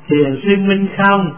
Thiền sư Minh Không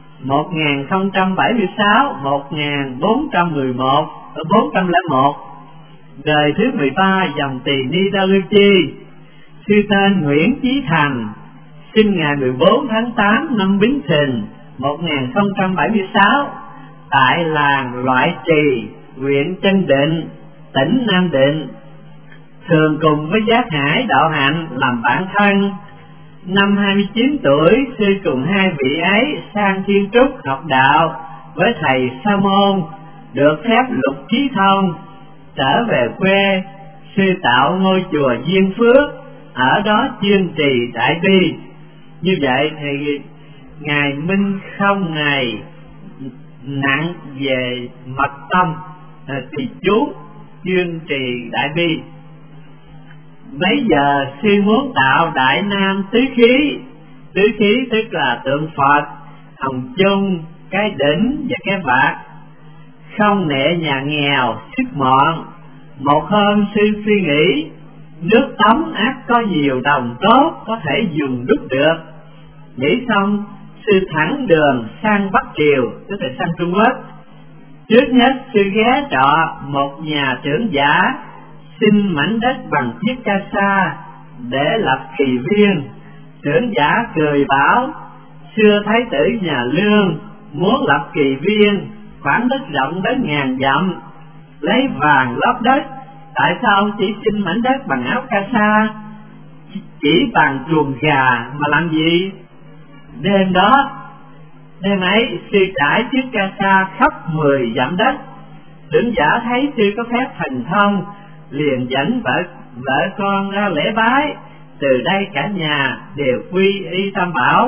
1076-1411, đời thứ 13 dòng Tỳ Ni Đa Lưu Chi. Sư tên Nguyễn Chí Thành, sinh ngày 14 tháng 8 năm Bính Thìn 1076 tại làng Loại Trì, huyện Chân Định, tỉnh Nam Định. Thường cùng với Giác Hải đạo hạnh làm bạn thân. Năm 29 tuổi, sư cùng hai vị ấy sang Thiên Trúc học đạo với thầy Sa Môn, được phép Lục Trí Thông. Trở về quê, sư tạo ngôi chùa Duyên Phước, ở đó chuyên trì đại bi. Như vậy thì ngài Minh Không này nặng về mật tâm, thì chú chuyên trì đại bi. Bây giờ sư muốn tạo Đại Nam tứ khí. Tứ khí tức là tượng Phật, hồng chung, cái đỉnh và cái bạc. Không nệ nhà nghèo, sức mọn. Một hôm sư suy nghĩ, nước Tống ắt có nhiều đồng tốt có thể dùng đúc được. Nghĩ xong, sư thẳng đường sang Bắc Triều, tức là sang Trung Quốc. Trước hết sư ghé trọ một nhà trưởng giả, xin mảnh đất bằng chiếc ca sa để lập kỳ viên. Trưởng giả cười bảo, xưa thái tử nhà Lương muốn lập kỳ viên, khoảng đất rộng đến 1000 dặm, lấy vàng lót đất, tại sao chỉ xin mảnh đất bằng áo ca sa, chỉ bằng chuồng gà mà làm gì? Đêm ấy sư trải chiếc ca sa khắp 10 dặm đất. Trưởng giả thấy sư có phép thần thông, liền dẫn vợ con ra lễ bái. Từ đây cả nhà đều quy y Tam Bảo.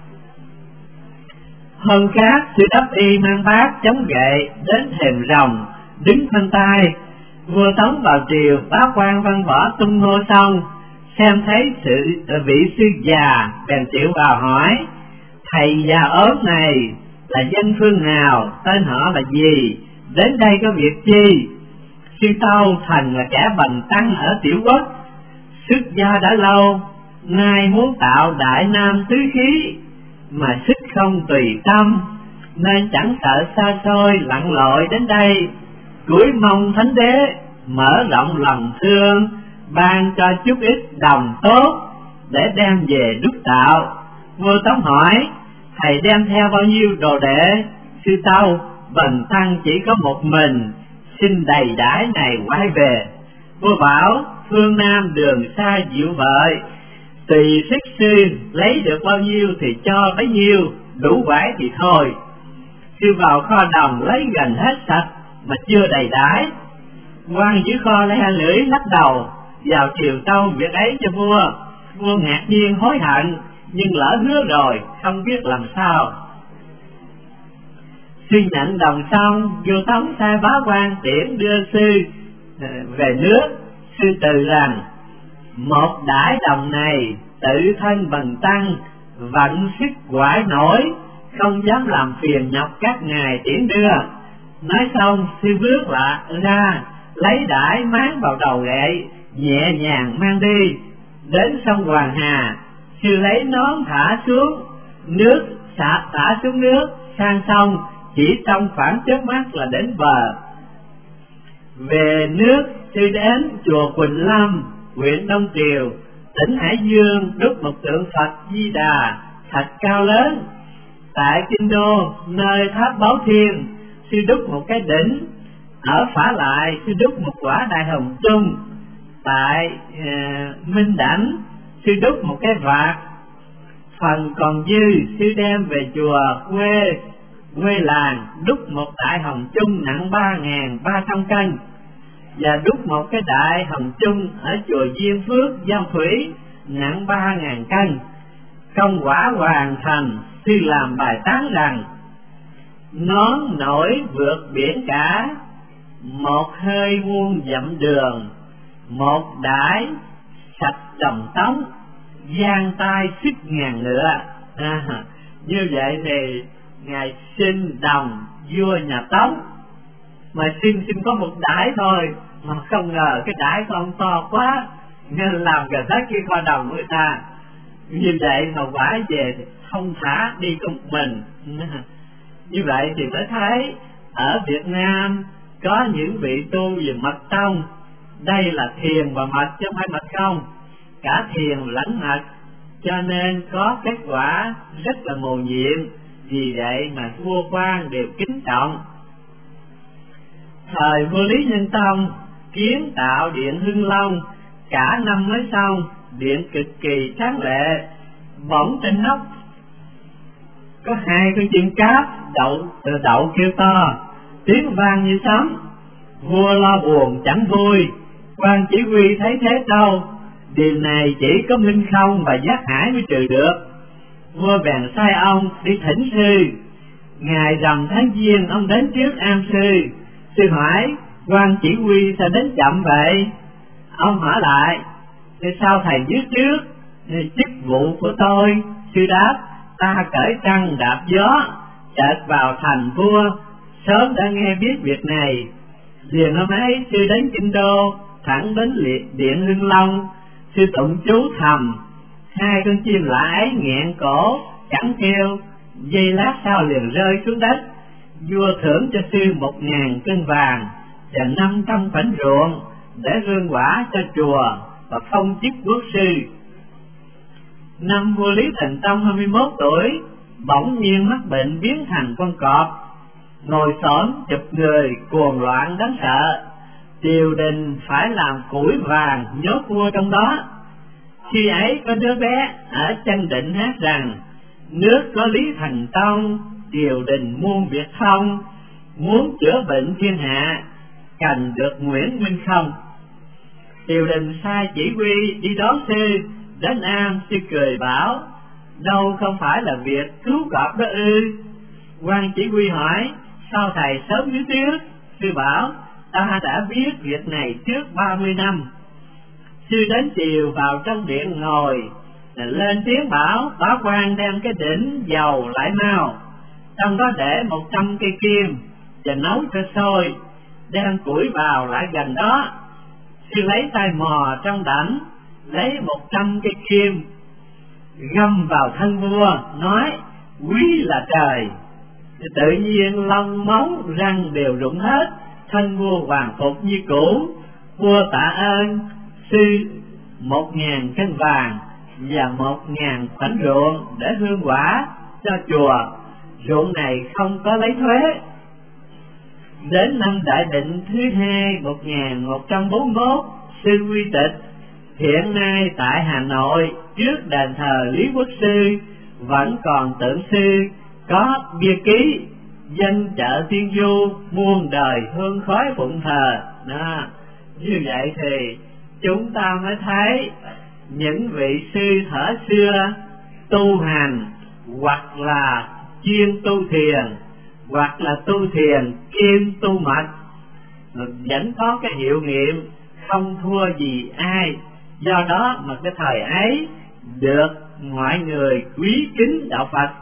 Hôm khác sư đắp y mang bát chống gậy đến thềm rồng, đứng khoanh tay. Vua Tống vào triều, báo quan văn võ tung hô xong, xem thấy vị sư già bèn chịu vào hỏi, thầy già ốm này là danh phương nào, tên họ là gì, đến đây có việc chi? Sư Tâu thần là kẻ bần tăng ở Tiểu Quốc, xuất gia đã lâu, nay muốn tạo Đại Nam tứ khí, mà sức không tùy tâm, nên chẳng sợ xa xôi lặn lội đến đây, cúi mong Thánh Đế mở rộng lòng thương, ban cho chút ít đồng tốt để đem về đúc tạo. Vua Tống hỏi, thầy đem theo bao nhiêu đồ đệ? Sư Tâu, bần tăng chỉ có một mình, xin đầy đãi này quay về. Vua bảo, phương Nam đường xa dịu vợi, tùy sức sư lấy được bao nhiêu thì cho bấy nhiêu, đủ vải thì thôi. Sư vào kho đồng lấy gần hết sạch mà chưa đầy đãi. Quan giữ kho le lưỡi lắc đầu, vào triều tâu việc ấy cho vua. Vua ngạc nhiên hối hận, nhưng lỡ hứa rồi không biết làm sao. Sư nhận đồng xong, vua Tống sai bá quan tiễn đưa sư về nước. Sư từ rằng, một đãi đồng này tự thân bần tăng vận sức quải nổi, không dám làm phiền nhọc các ngài tiễn đưa. Nói xong sư bước lại ra, lấy đãi máng vào đầu gậy, nhẹ nhàng mang đi. Đến sông Hoàng Hà, sư lấy nón thả xuống nước, thả xuống nước sang sông, chỉ trong khoảng chớp mắt là đến bờ. Về nước, sư đến chùa Quỳnh Lâm, huyện Đông Triều, tỉnh Hải Dương, đúc một tượng Phật Di Đà thạch cao lớn. Tại Kinh Đô, nơi tháp Báo Thiên, sư đúc một cái đỉnh. Ở Phả Lại, sư đúc một quả đại hồng chung. Tại Minh Đảnh, sư đúc một cái vạc. Phần còn dư, sư đem về chùa quê làng đúc một đại hồng chung nặng 3.300 cân, và đúc một cái đại hồng chung ở chùa Duyên Phước, Giao Thủy nặng 3.000 cân. Công quả hoàn thành, sư làm bài tán rằng, nón nổi vượt biển cả, một hơi muôn dặm đường, một đãi sạch đồng tống, giang tay sức ngàn ngựa. Như vậy thì ngài xin đồng vua nhà Tống, mà xin có một đãi thôi, mà không ngờ cái đãi của ông to quá, nên làm gần hết cái kho đồng của người ta. Như vậy mà quả về thì không thả đi cùng mình. Như vậy thì mới thấy ở Việt Nam có những vị tu về mật tông. Đây là thiền và mật chứ không phải mật không, cả thiền lẫn mật, cho nên có kết quả rất là mầu nhiệm. Vì vậy mà vua quan đều kính trọng. Thời vua Lý Nhân Tông kiến tạo điện Hưng Long, cả năm mới xong, điện cực kỳ tráng lệ. Bỗng trên nóc có hai con chim cáp đậu kêu to, tiếng vang như sấm. Vua lo buồn chẳng vui, quan chỉ huy thấy thế đâu, điều này chỉ có Minh Không và Giác Hải mới trừ được. Vua bèn sai ông đi thỉnh sư. Ngày rằm tháng Giêng, ông đến trước am sư. Sư hỏi quan chỉ huy sao đến chậm vậy? Ông hỏi lại, sao thầy viết trước chức vụ của tôi? Sư đáp, ta cởi trăng đạp gió, chợt vào thành vua, sớm đã nghe biết việc này. Liền hôm ấy sư đến Kinh Đô, thẳng đến điện Hưng Long. Sư tụng chú thầm, hai con chim lạ ấy nghẹn cổ chẳng kêu, giây lát sau liền rơi xuống đất. Vua thưởng cho sư 1000 cân vàng và 500 khoảnh ruộng để rương quả cho chùa và phong chức quốc sư. Năm vua Lý Thành Tông 21 tuổi, bỗng nhiên mắc bệnh biến thành con cọp, ngồi xổm chụp người, cuồng loạn đáng sợ. Triều đình phải làm củi vàng nhốt vua trong đó. Khi ấy có đứa bé ở Chân Định hát rằng, nước có Lý Thành Tông, triều đình muôn việc thông, muốn chữa bệnh thiên hạ, cần được Nguyễn Minh Không. Triều đình sai chỉ huy đi đón sư đến am. Sư cười bảo, đâu không phải là việc cứu cọp đó ư? Quan chỉ huy hỏi, sao thầy sớm biết trước? Sư bảo, ta đã biết việc này trước 30 năm. Sư đến chiều vào trong điện ngồi, lên tiếng bảo, bá quan đem cái đỉnh dầu lại mau, trong đó để 100 cây kim và nấu cho sôi, đem củi vào lại gần đó. Sư lấy tay mò trong đảnh, lấy 100 cây kim găm vào thân vua, nói quý là trời. Tự nhiên lông máu răng đều rụng hết, thân vua hoàn phục như cũ. Vua tạ ơn sư 1000 cân vàng và 1000 khoảnh ruộng để hương quả cho chùa. Ruộng này không có lấy thuế. Đến năm Đại Định thứ hai 1141, sư quy tịch. Hiện nay tại Hà Nội, trước đền thờ Lý Quốc Sư vẫn còn tượng sư, có bia ký danh chợ Tiên Du, muôn đời hương khói phụng thờ. Đó. Như vậy thì chúng ta mới thấy những vị sư thuở xưa tu hành, hoặc là chuyên tu thiền, hoặc là tu thiền kiêm tu mật, vẫn có cái hiệu nghiệm không thua gì ai. Do đó mà cái thời ấy được mọi người quý kính đạo Phật.